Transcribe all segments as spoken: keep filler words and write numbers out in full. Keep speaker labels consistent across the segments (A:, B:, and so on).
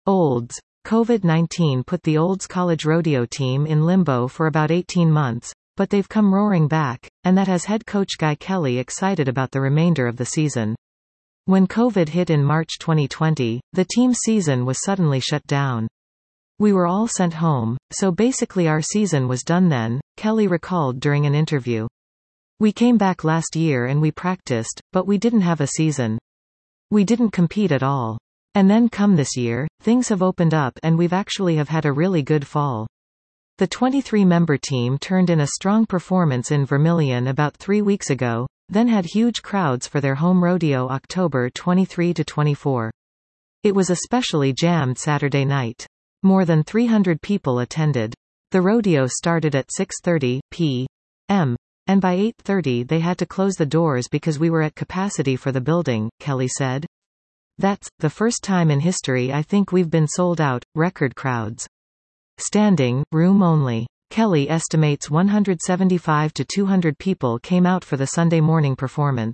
A: Olds. COVID nineteen put the Olds College Rodeo team in limbo for about eighteen months, but they've come roaring back, and that has head coach Guy Kelly excited about the remainder of the season. When COVID hit in March twenty twenty, the team's season was suddenly shut down. We were all sent home, so basically our season was done then, Kelly recalled during an interview. We came back last year and we practiced, but we didn't have a season. We didn't compete at all. And then come this year, things have opened up and we've actually have had a really good fall. The twenty-three member team turned in a strong performance in Vermilion about three weeks ago, then had huge crowds for their home rodeo October twenty-third to twenty-fourth. It was especially jammed Saturday night. More than three hundred people attended. The rodeo started at six thirty p m and by eight thirty they had to close the doors because we were at capacity for the building, Kelly said. That's the first time in history I think we've been sold out, record crowds. Standing, room only. Kelly estimates one hundred seventy-five to two hundred people came out for the Sunday morning performance.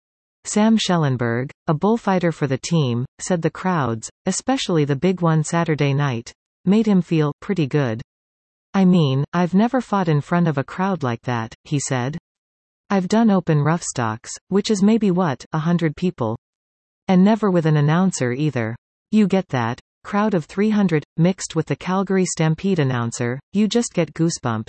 A: Sam Schellenberg, a bullfighter for the team, said the crowds, especially the big one Saturday night, made him feel pretty good. I mean, I've never fought in front of a crowd like that, he said. I've done open roughstocks, which is maybe what, a hundred people. And never with an announcer either. You get that crowd of three hundred, mixed with the Calgary Stampede announcer, you just get goosebumps.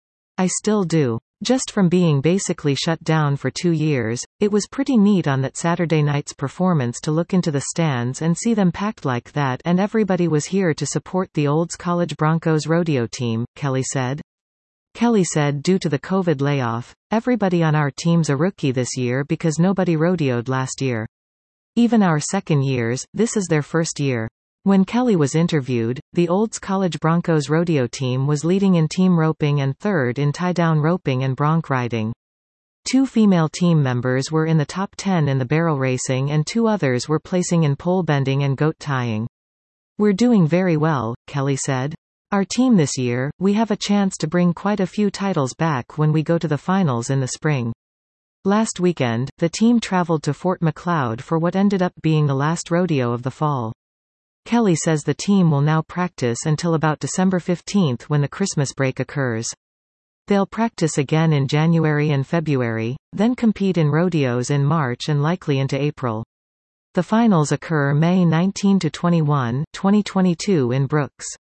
A: I still do. Just from being basically shut down for two years, it was pretty neat on that Saturday night's performance to look into the stands and see them packed like that, and everybody was here to support the Olds College Broncos rodeo team, Kelly said. Kelly said due to the COVID layoff, everybody on our team's a rookie this year because nobody rodeoed last year. Even our second years, this is their first year. When Kelly was interviewed, the Olds College Broncos rodeo team was leading in team roping and third in tie-down roping and bronc riding. Two female team members were in the top ten in the barrel racing and two others were placing in pole bending and goat tying. We're doing very well, Kelly said. Our team this year, we have a chance to bring quite a few titles back when we go to the finals in the spring. Last weekend, the team traveled to Fort Macleod for what ended up being the last rodeo of the fall. Kelly says the team will now practice until about December fifteenth when the Christmas break occurs. They'll practice again in January and February, then compete in rodeos in March and likely into April. The finals occur May nineteenth to twenty-first, twenty twenty-two in Brooks.